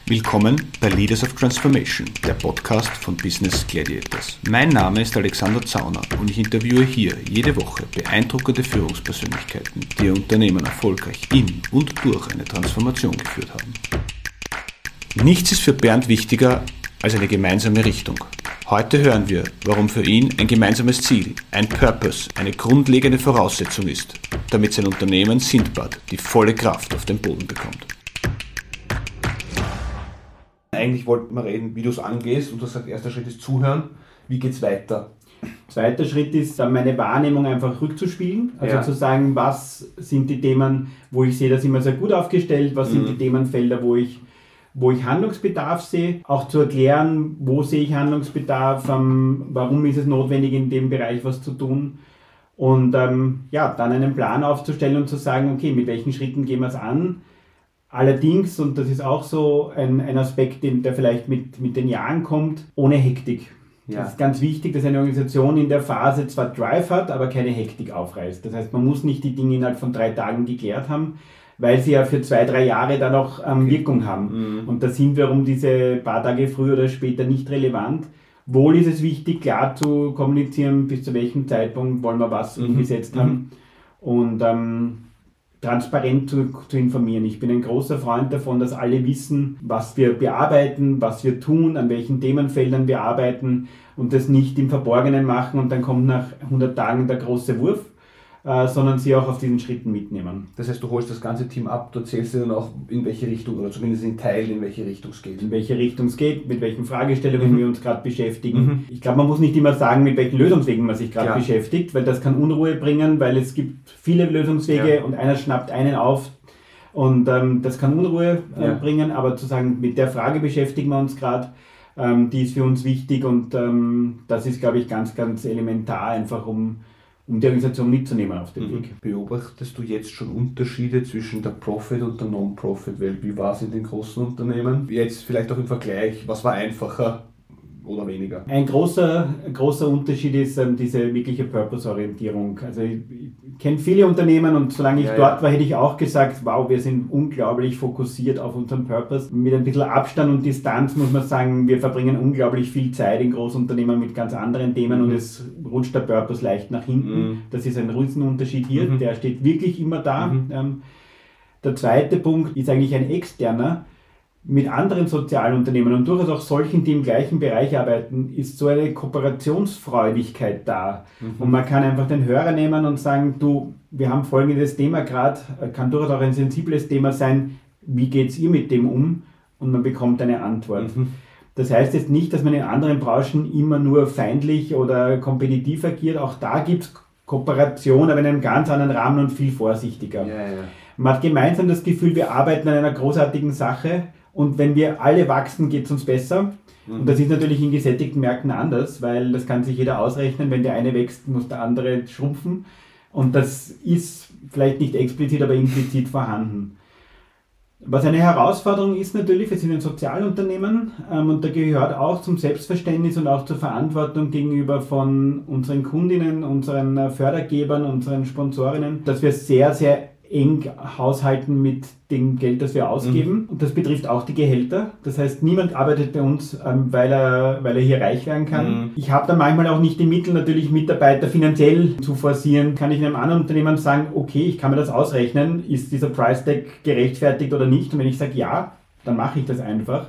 Willkommen bei Leaders of Transformation, der Podcast von Business Gladiators. Mein Name ist Alexander Zauner und ich interviewe hier jede Woche beeindruckende Führungspersönlichkeiten, die ihr Unternehmen erfolgreich in und durch eine Transformation geführt haben. Nichts ist für Bernd wichtiger als eine gemeinsame Richtung. Heute hören wir, warum für ihn ein gemeinsames Ziel, ein Purpose, eine grundlegende Voraussetzung ist, damit sein Unternehmen Sindbad die volle Kraft auf den Boden bekommt. Eigentlich wollten wir reden, wie du es angehst, und du sagst, erster Schritt ist zuhören. Wie geht's weiter? Zweiter Schritt ist dann meine Wahrnehmung einfach rückzuspielen, also zu sagen, was sind die Themen, wo ich sehe, da sind wir sehr gut aufgestellt, was sind die Themenfelder, wo ich Handlungsbedarf sehe, auch zu erklären, wo sehe ich Handlungsbedarf, warum ist es notwendig, in dem Bereich was zu tun und dann einen Plan aufzustellen und zu sagen, okay, mit welchen Schritten gehen wir es an. Allerdings, und das ist auch so ein Aspekt, der vielleicht mit den Jahren kommt, ohne Hektik. Ja. Das ist ganz wichtig, dass eine Organisation in der Phase zwar Drive hat, aber keine Hektik aufreißt. Das heißt, man muss nicht die Dinge innerhalb von 3 Tagen geklärt haben, weil sie ja für 2-3 Jahre dann noch Wirkung haben. Und da sind wir um diese paar Tage früher oder später nicht relevant. Wohl ist es wichtig, klar zu kommunizieren, bis zu welchem Zeitpunkt wollen wir was umgesetzt haben und transparent zu informieren. Ich bin ein großer Freund davon, dass alle wissen, was wir bearbeiten, was wir tun, an welchen Themenfeldern wir arbeiten und das nicht im Verborgenen machen und dann kommt nach 100 Tagen der große Wurf, sondern sie auch auf diesen Schritten mitnehmen. Das heißt, du holst das ganze Team ab, du erzählst dir dann auch, in welche Richtung, oder zumindest in Teilen, in welche Richtung es geht. In welche Richtung es geht, mit welchen Fragestellungen wir uns gerade beschäftigen. Ich glaube, man muss nicht immer sagen, mit welchen Lösungswegen man sich gerade beschäftigt, weil das kann Unruhe bringen, weil es gibt viele Lösungswege und einer schnappt einen auf und das kann Unruhe bringen, aber zu sagen, mit der Frage beschäftigen wir uns gerade, die ist für uns wichtig und das ist, glaube ich, ganz, ganz elementar, einfach um die Organisation mitzunehmen auf den Weg. Beobachtest du jetzt schon Unterschiede zwischen der Profit- und der Non-Profit-Welt? Wie war es in den großen Unternehmen? Jetzt vielleicht auch im Vergleich, was war einfacher oder weniger? Ein großer Unterschied ist diese wirkliche Purpose-Orientierung. Also ich kenne viele Unternehmen und solange ich dort war, hätte ich auch gesagt, wow, wir sind unglaublich fokussiert auf unseren Purpose. Mit ein bisschen Abstand und Distanz muss man sagen, wir verbringen unglaublich viel Zeit in Großunternehmen mit ganz anderen Themen und es rutscht der Purpose leicht nach hinten. Das ist ein Riesenunterschied hier, der steht wirklich immer da. Der zweite Punkt ist eigentlich ein externer. Mit anderen Sozialunternehmen und durchaus auch solchen, die im gleichen Bereich arbeiten, ist so eine Kooperationsfreudigkeit da. Und man kann einfach den Hörer nehmen und sagen, du, wir haben folgendes Thema gerade, kann durchaus auch ein sensibles Thema sein, wie geht es ihr mit dem um? Und man bekommt eine Antwort. Das heißt jetzt nicht, dass man in anderen Branchen immer nur feindlich oder kompetitiv agiert, auch da gibt es Kooperation, aber in einem ganz anderen Rahmen und viel vorsichtiger. Man hat gemeinsam das Gefühl, wir arbeiten an einer großartigen Sache. Und wenn wir alle wachsen, geht es uns besser. Und das ist natürlich in gesättigten Märkten anders, weil das kann sich jeder ausrechnen. Wenn der eine wächst, muss der andere schrumpfen. Und das ist vielleicht nicht explizit, aber implizit vorhanden. Was eine Herausforderung ist natürlich, wir sind ein Sozialunternehmen und da gehört auch zum Selbstverständnis und auch zur Verantwortung gegenüber von unseren Kundinnen, unseren Fördergebern, unseren Sponsorinnen, dass wir sehr, sehr eng haushalten mit dem Geld, das wir ausgeben. Und das betrifft auch die Gehälter. Das heißt, niemand arbeitet bei uns, weil er hier reich werden kann. Ich habe dann manchmal auch nicht die Mittel, natürlich Mitarbeiter finanziell zu forcieren. Kann ich in einem anderen Unternehmen sagen, okay, ich kann mir das ausrechnen, ist dieser Price Tag gerechtfertigt oder nicht? Und wenn ich sage ja, dann mache ich das einfach.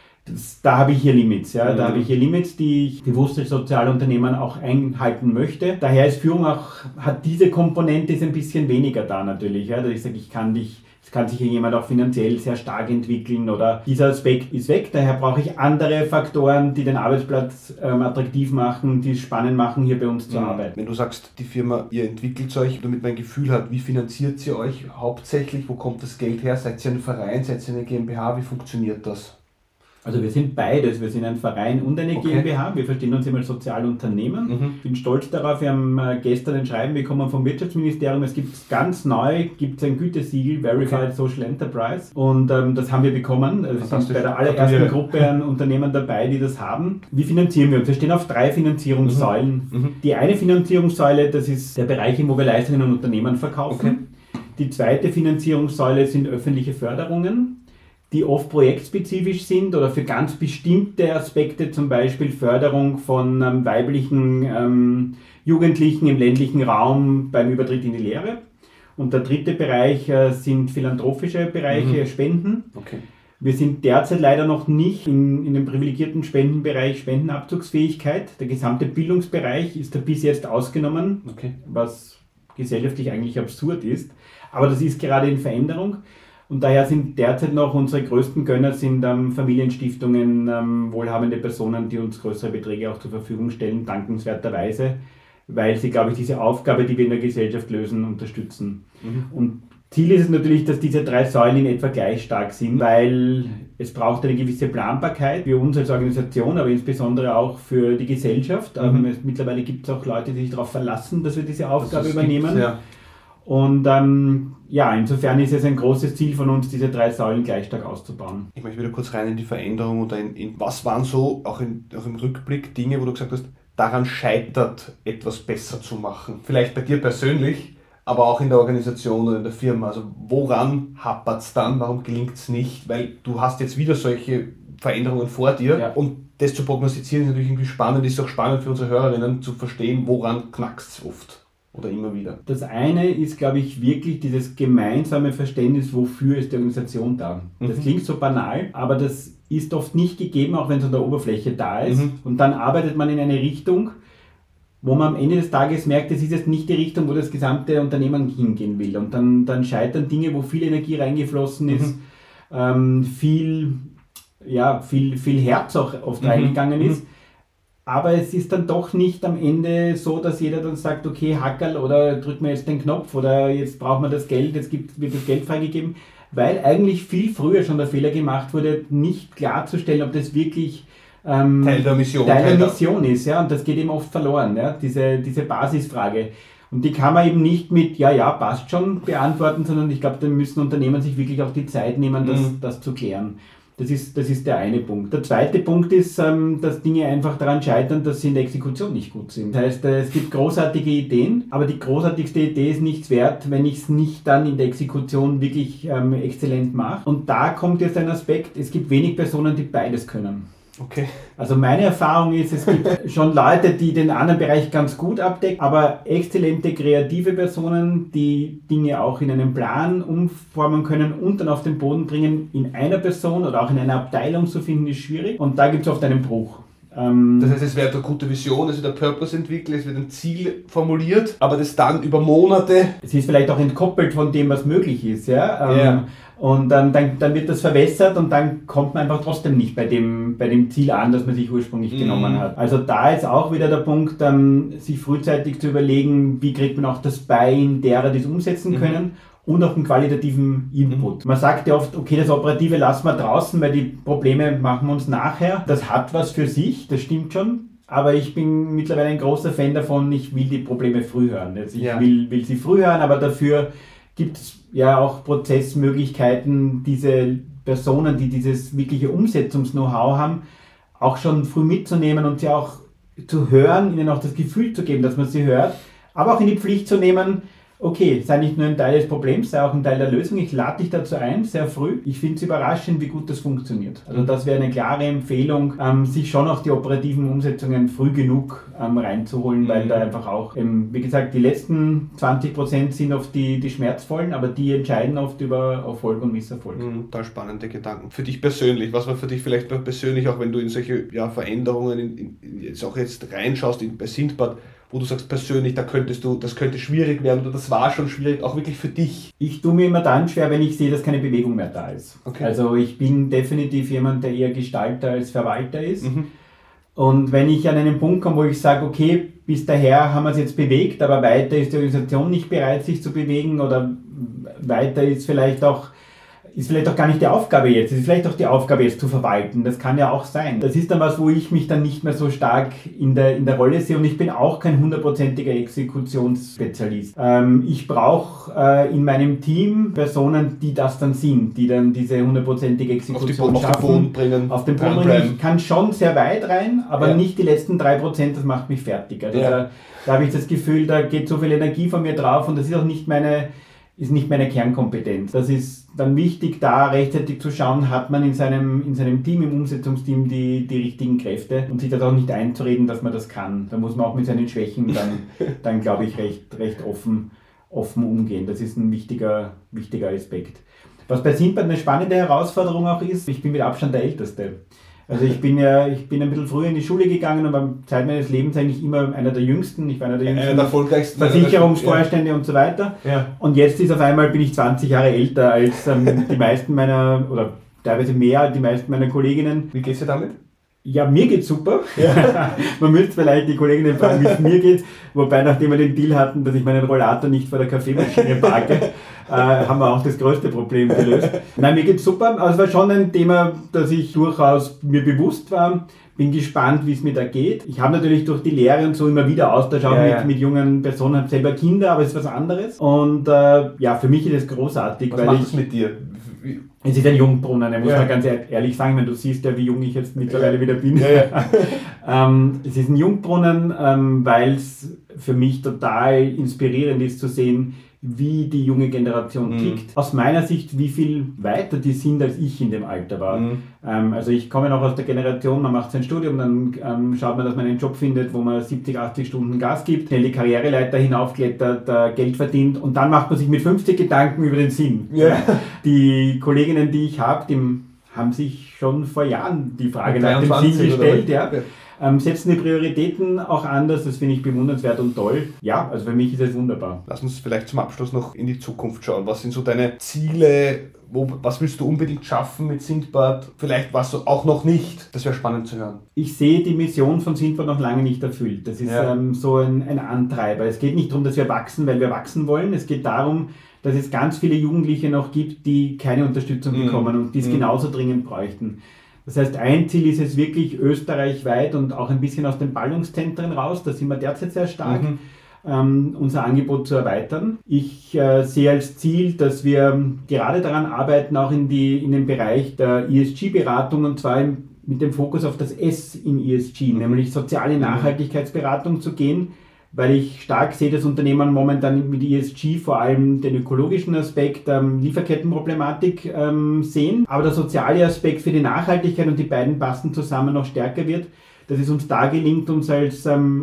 Da habe ich hier Limits. Da habe ich hier Limits, die ich bewusst durch Sozialunternehmen auch einhalten möchte. Daher ist Führung hat diese Komponente ist ein bisschen weniger da natürlich. Dass ich sage, es kann sich hier jemand auch finanziell sehr stark entwickeln oder dieser Aspekt ist weg. Daher brauche ich andere Faktoren, die den Arbeitsplatz attraktiv machen, die es spannend machen, hier bei uns zu arbeiten. Wenn du sagst, die Firma, ihr entwickelt euch, damit man ein Gefühl hat, wie finanziert sie euch hauptsächlich, wo kommt das Geld her? Seid ihr ein Verein, seid ihr eine GmbH, wie funktioniert das? Also wir sind beides, wir sind ein Verein und eine GmbH, wir verstehen uns immer als Sozialunternehmen. Ich bin stolz darauf, wir haben gestern ein Schreiben bekommen vom Wirtschaftsministerium, es gibt ganz neu, ein Gütesiegel, Verified Social Enterprise und das haben wir bekommen. Also wir sind bei der allerersten Gruppe an Unternehmen dabei, die das haben. Wie finanzieren wir uns? Wir stehen auf 3 Finanzierungssäulen. Die eine Finanzierungssäule, das ist der Bereich, wo wir Leistungen und Unternehmen verkaufen. Die zweite Finanzierungssäule sind öffentliche Förderungen. die oft projektspezifisch sind oder für ganz bestimmte Aspekte, zum Beispiel Förderung von weiblichen Jugendlichen im ländlichen Raum beim Übertritt in die Lehre. Und der dritte Bereich sind philanthropische Bereiche, Spenden. Okay. Wir sind derzeit leider noch nicht in dem privilegierten Spendenbereich Spendenabzugsfähigkeit. Der gesamte Bildungsbereich ist da bis jetzt ausgenommen, was gesellschaftlich eigentlich absurd ist. Aber das ist gerade in Veränderung. Und daher sind derzeit noch unsere größten Gönner sind Familienstiftungen, wohlhabende Personen, die uns größere Beträge auch zur Verfügung stellen, dankenswerterweise, weil sie, glaube ich, diese Aufgabe, die wir in der Gesellschaft lösen, unterstützen. Und Ziel ist es natürlich, dass diese 3 Säulen in etwa gleich stark sind, weil es braucht eine gewisse Planbarkeit für uns als Organisation, aber insbesondere auch für die Gesellschaft. Mittlerweile gibt es auch Leute, die sich darauf verlassen, dass wir diese Aufgabe übernehmen. Ja. Und insofern ist es ein großes Ziel von uns, diese 3 Säulen gleich stark auszubauen. Ich möchte wieder kurz rein in die Veränderung oder in was waren so, auch im Rückblick, Dinge, wo du gesagt hast, daran scheitert, etwas besser zu machen. Vielleicht bei dir persönlich, aber auch in der Organisation oder in der Firma. Also woran hapert es dann? Warum gelingt es nicht? Weil du hast jetzt wieder solche Veränderungen vor dir. Ja. Und das zu prognostizieren ist natürlich irgendwie spannend. Ist auch spannend für unsere Hörerinnen zu verstehen, woran knackst es oft. Oder immer wieder? Das eine ist, glaube ich, wirklich dieses gemeinsame Verständnis, wofür ist die Organisation da. Das klingt so banal, aber das ist oft nicht gegeben, auch wenn es an der Oberfläche da ist. Und dann arbeitet man in eine Richtung, wo man am Ende des Tages merkt, das ist jetzt nicht die Richtung, wo das gesamte Unternehmen hingehen will. Und dann scheitern Dinge, wo viel Energie reingeflossen ist, viel Herz auch oft reingegangen ist. Aber es ist dann doch nicht am Ende so, dass jeder dann sagt, okay, Hackerl oder drück mir jetzt den Knopf oder jetzt braucht man das Geld, jetzt wird das Geld freigegeben, weil eigentlich viel früher schon der Fehler gemacht wurde, nicht klarzustellen, ob das wirklich Teil der Mission ist. Ja? Und das geht eben oft verloren, ja? Diese Basisfrage. Und die kann man eben nicht mit, passt schon beantworten, sondern ich glaube, da müssen Unternehmen sich wirklich auch die Zeit nehmen, das zu klären. Das ist der eine Punkt. Der zweite Punkt ist, dass Dinge einfach daran scheitern, dass sie in der Exekution nicht gut sind. Das heißt, es gibt großartige Ideen, aber die großartigste Idee ist nichts wert, wenn ich es nicht dann in der Exekution wirklich exzellent mache. Und da kommt jetzt ein Aspekt, es gibt wenig Personen, die beides können. Okay. Also meine Erfahrung ist, es gibt schon Leute, die den anderen Bereich ganz gut abdecken, aber exzellente kreative Personen, die Dinge auch in einen Plan umformen können und dann auf den Boden bringen, in einer Person oder auch in einer Abteilung zu finden, ist schwierig. Und da gibt es oft einen Bruch. Das heißt, es wird eine gute Vision, es wird ein Purpose entwickelt, es wird ein Ziel formuliert, aber das dann über Monate... Es ist vielleicht auch entkoppelt von dem, was möglich ist. Ja? Und dann wird das verwässert und dann kommt man einfach trotzdem nicht bei dem Ziel an, das man sich ursprünglich genommen hat. Also da ist auch wieder der Punkt, sich frühzeitig zu überlegen, wie kriegt man auch das Buy-in derer, die es umsetzen können und auch einen qualitativen Input. Man sagt ja oft, okay, das Operative lassen wir draußen, weil die Probleme machen wir uns nachher. Das hat was für sich, das stimmt schon. Aber ich bin mittlerweile ein großer Fan davon, ich will die Probleme früh hören. Also ich will sie früh hören, aber dafür gibt es ja auch Prozessmöglichkeiten, diese Personen, die dieses wirkliche Umsetzungs-Know-how haben, auch schon früh mitzunehmen und sie auch zu hören, ihnen auch das Gefühl zu geben, dass man sie hört, aber auch in die Pflicht zu nehmen, okay, sei nicht nur ein Teil des Problems, sei auch ein Teil der Lösung. Ich lade dich dazu ein, sehr früh. Ich finde es überraschend, wie gut das funktioniert. Also das wäre eine klare Empfehlung, sich schon auch die operativen Umsetzungen früh genug reinzuholen, weil da einfach auch, wie gesagt, die letzten 20% sind oft die schmerzvollen, aber die entscheiden oft über Erfolg und Misserfolg. Da spannende Gedanken. Für dich persönlich, was war für dich vielleicht persönlich, auch wenn du in solche Veränderungen jetzt auch jetzt reinschaust bei Sindbad, wo du sagst persönlich, das könnte schwierig werden oder das war schon schwierig, auch wirklich für dich? Ich tue mir immer dann schwer, wenn ich sehe, dass keine Bewegung mehr da ist. Okay. Also ich bin definitiv jemand, der eher Gestalter als Verwalter ist. Und wenn ich an einen Punkt komme, wo ich sage, okay, bis daher haben wir es jetzt bewegt, aber weiter ist die Organisation nicht bereit, sich zu bewegen oder weiter ist vielleicht auch gar nicht die Aufgabe jetzt. Es ist vielleicht auch die Aufgabe jetzt zu verwalten. Das kann ja auch sein. Das ist dann was, wo ich mich dann nicht mehr so stark in der Rolle sehe und ich bin auch kein 100%iger Exekutionsspezialist. Ich brauche in meinem Team Personen, die das dann sind, die dann diese 100%ige Exekution schaffen. Auf den Boden bringen. Auf den Boden bringen. Ich kann schon sehr weit rein, aber nicht die letzten 3%, das macht mich fertig. Also da habe ich das Gefühl, da geht so viel Energie von mir drauf und das ist auch nicht meine ist nicht meine Kernkompetenz. Das ist dann wichtig, da rechtzeitig zu schauen, hat man in seinem Team, im Umsetzungsteam die richtigen Kräfte und sich das auch nicht einzureden, dass man das kann. Da muss man auch mit seinen Schwächen dann glaube ich, recht offen umgehen. Das ist ein wichtiger Aspekt. Was bei Sindbad eine spannende Herausforderung auch ist, ich bin mit Abstand der Älteste. Also ich bin ein bisschen früher in die Schule gegangen und war Zeit meines Lebens eigentlich immer einer der Jüngsten. Ich war einer der jüngsten Versicherungsvorstände und so weiter. Ja. Und jetzt ist auf einmal, bin ich 20 Jahre älter als die meisten meiner, oder teilweise mehr als die meisten meiner Kolleginnen. Wie geht's dir damit? Ja, mir geht's super. Ja. Man müsste vielleicht die Kolleginnen fragen, wie es mir geht. Wobei, nachdem wir den Deal hatten, dass ich meinen Rollator nicht vor der Kaffeemaschine parke, haben wir auch das größte Problem gelöst. Nein, mir geht's super. Also es war schon ein Thema, das ich durchaus mir bewusst war. Bin gespannt, wie es mir da geht. Ich habe natürlich durch die Lehre und so immer wieder Austausch auch mit jungen Personen, habe selber Kinder, aber es ist was anderes. Und für mich ist es großartig. Was macht es mit dir? Es ist ein Jungbrunnen, muss man ganz ehrlich sagen, wenn du siehst ja, wie jung ich jetzt mittlerweile wieder bin. Es ist ein Jungbrunnen, weil es für mich total inspirierend ist zu sehen, wie die junge Generation tickt. Aus meiner Sicht, wie viel weiter die sind, als ich in dem Alter war. Also ich komme noch aus der Generation, man macht sein Studium, dann schaut man, dass man einen Job findet, wo man 70, 80 Stunden Gas gibt, schnell die Karriereleiter hinaufklettert, Geld verdient und dann macht man sich mit 50 Gedanken über den Sinn. Yeah. Die Kolleginnen, die ich habe, die haben sich schon vor Jahren die Frage nach dem Sinn gestellt. Setzen die Prioritäten auch anders, das finde ich bewundernswert und toll. Ja, also für mich ist es wunderbar. Lass uns vielleicht zum Abschluss noch in die Zukunft schauen. Was sind so deine Ziele? Was willst du unbedingt schaffen mit Sindbad? Vielleicht was du auch noch nicht. Das wäre spannend zu hören. Ich sehe die Mission von Sindbad noch lange nicht erfüllt. Das ist so ein Antreiber. Es geht nicht darum, dass wir wachsen, weil wir wachsen wollen. Es geht darum, dass es ganz viele Jugendliche noch gibt, die keine Unterstützung bekommen und die es genauso dringend bräuchten. Das heißt, ein Ziel ist es wirklich österreichweit und auch ein bisschen aus den Ballungszentren raus, da sind wir derzeit sehr stark, unser Angebot zu erweitern. Ich sehe als Ziel, dass wir gerade daran arbeiten, auch in den Bereich der ESG-Beratung und zwar mit dem Fokus auf das S in ESG, nämlich soziale Nachhaltigkeitsberatung zu gehen, weil ich stark sehe, dass Unternehmen momentan mit ESG vor allem den ökologischen Aspekt, Lieferkettenproblematik sehen, aber der soziale Aspekt für die Nachhaltigkeit und die beiden passen zusammen noch stärker wird, dass es uns da gelingt, uns als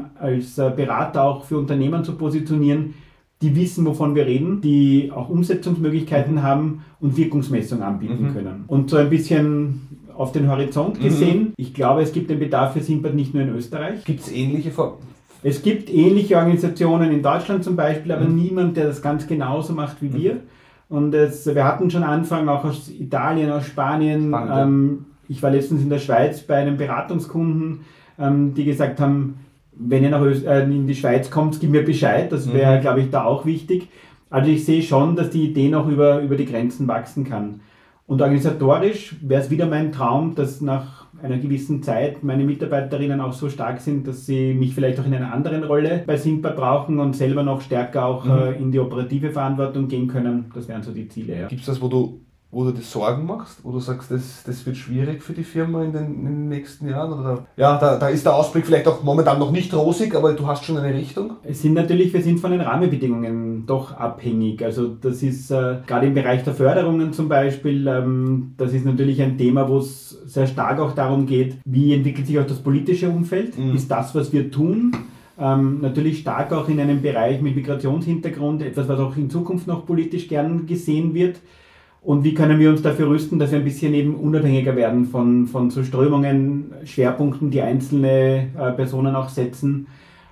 Berater auch für Unternehmen zu positionieren, die wissen, wovon wir reden, die auch Umsetzungsmöglichkeiten haben und Wirkungsmessung anbieten können. Und so ein bisschen auf den Horizont gesehen, ich glaube, es gibt den Bedarf für Sindbad nicht nur in Österreich. Gibt es ähnliche Es gibt ähnliche Organisationen in Deutschland zum Beispiel, aber niemand, der das ganz genauso macht wie wir. Und wir hatten schon Anfang auch aus Italien, aus Spanien. Ich war letztens in der Schweiz bei einem Beratungskunden, die gesagt haben, wenn ihr in die Schweiz kommt, gib mir Bescheid. Das wäre, glaube ich, da auch wichtig. Also ich sehe schon, dass die Idee noch über die Grenzen wachsen kann. Und organisatorisch wäre es wieder mein Traum, dass nach einer gewissen Zeit meine Mitarbeiterinnen auch so stark sind, dass sie mich vielleicht auch in einer anderen Rolle bei Sindbad brauchen und selber noch stärker auch in die operative Verantwortung gehen können. Das wären so die Ziele. Ja. Gibt es das, wo du dir Sorgen machst, wo du sagst, das wird schwierig für die Firma in den nächsten Jahren? Oder da ist der Ausblick vielleicht auch momentan noch nicht rosig, aber du hast schon eine Richtung? Wir sind von den Rahmenbedingungen doch abhängig. Also das ist gerade im Bereich der Förderungen zum Beispiel, das ist natürlich ein Thema, wo es sehr stark auch darum geht, wie entwickelt sich auch das politische Umfeld? Ist das, was wir tun, natürlich stark auch in einem Bereich mit Migrationshintergrund, etwas, was auch in Zukunft noch politisch gern gesehen wird? Und wie können wir uns dafür rüsten, dass wir ein bisschen eben unabhängiger werden von so Strömungen, Schwerpunkten, die einzelne Personen auch setzen.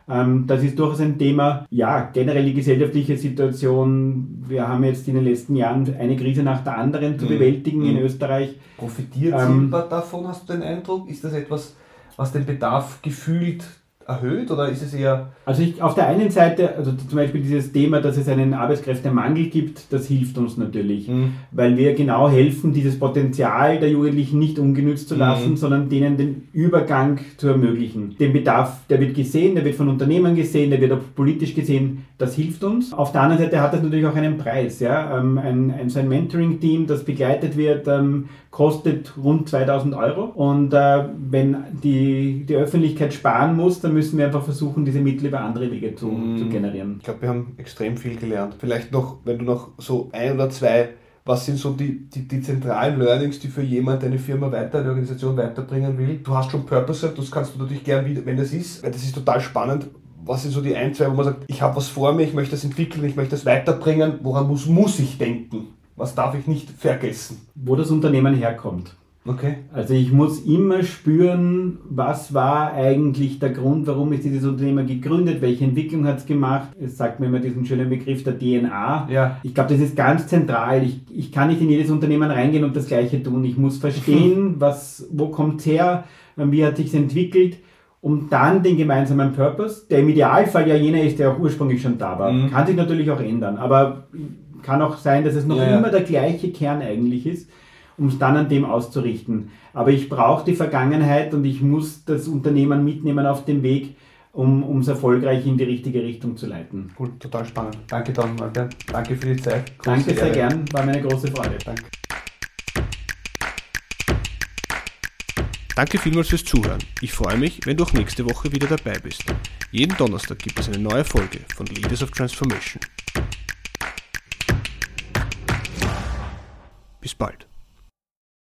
Das ist durchaus ein Thema. Ja, generell die gesellschaftliche Situation. Wir haben jetzt in den letzten Jahren eine Krise nach der anderen zu bewältigen in Österreich. Profitiert Sindbad davon, hast du den Eindruck? Ist das etwas, was den Bedarf gefühlt erhöht oder ist es eher... Also auf der einen Seite, also zum Beispiel dieses Thema, dass es einen Arbeitskräftemangel gibt, das hilft uns natürlich, weil wir genau helfen, dieses Potenzial der Jugendlichen nicht ungenützt zu lassen, sondern denen den Übergang zu ermöglichen. Den Bedarf, der wird gesehen, der wird von Unternehmen gesehen, der wird auch politisch gesehen, das hilft uns. Auf der anderen Seite hat das natürlich auch einen Preis, ja? So ein Mentoring-Team, das begleitet wird kostet rund 2.000 Euro. Und wenn die Öffentlichkeit sparen muss, dann müssen wir einfach versuchen, diese Mittel über andere Wege zu generieren. Ich glaube, wir haben extrem viel gelernt. Vielleicht noch, wenn du noch so 1 oder 2, was sind so die zentralen Learnings, die für jemand eine Firma eine Organisation weiterbringen will? Du hast schon Purpose, das kannst du natürlich gern wieder, wenn das ist, weil das ist total spannend. Was sind so die 1, 2, wo man sagt, ich habe was vor mir, ich möchte das entwickeln, ich möchte das weiterbringen, woran muss ich denken? Was darf ich nicht vergessen? Wo das Unternehmen herkommt. Okay. Also ich muss immer spüren, was war eigentlich der Grund, warum ist dieses Unternehmen gegründet, welche Entwicklung hat es gemacht. Es sagt mir immer diesen schönen Begriff der DNA. Ja. Ich glaube, das ist ganz zentral. Ich kann nicht in jedes Unternehmen reingehen und das Gleiche tun. Ich muss verstehen, wo kommt es her, wie hat sich entwickelt, um dann den gemeinsamen Purpose, der im Idealfall ja jener ist, der auch ursprünglich schon da war. Kann sich natürlich auch ändern, aber kann auch sein, dass es noch immer der gleiche Kern eigentlich ist, um es dann an dem auszurichten. Aber ich brauche die Vergangenheit und ich muss das Unternehmen mitnehmen auf den Weg, um es erfolgreich in die richtige Richtung zu leiten. Cool, total spannend. Danke, Don Malbert. Danke für die Zeit. Danke sehr gern, war mir eine große Freude. Danke. Danke vielmals fürs Zuhören. Ich freue mich, wenn du auch nächste Woche wieder dabei bist. Jeden Donnerstag gibt es eine neue Folge von Leaders of Transformation. Bis bald.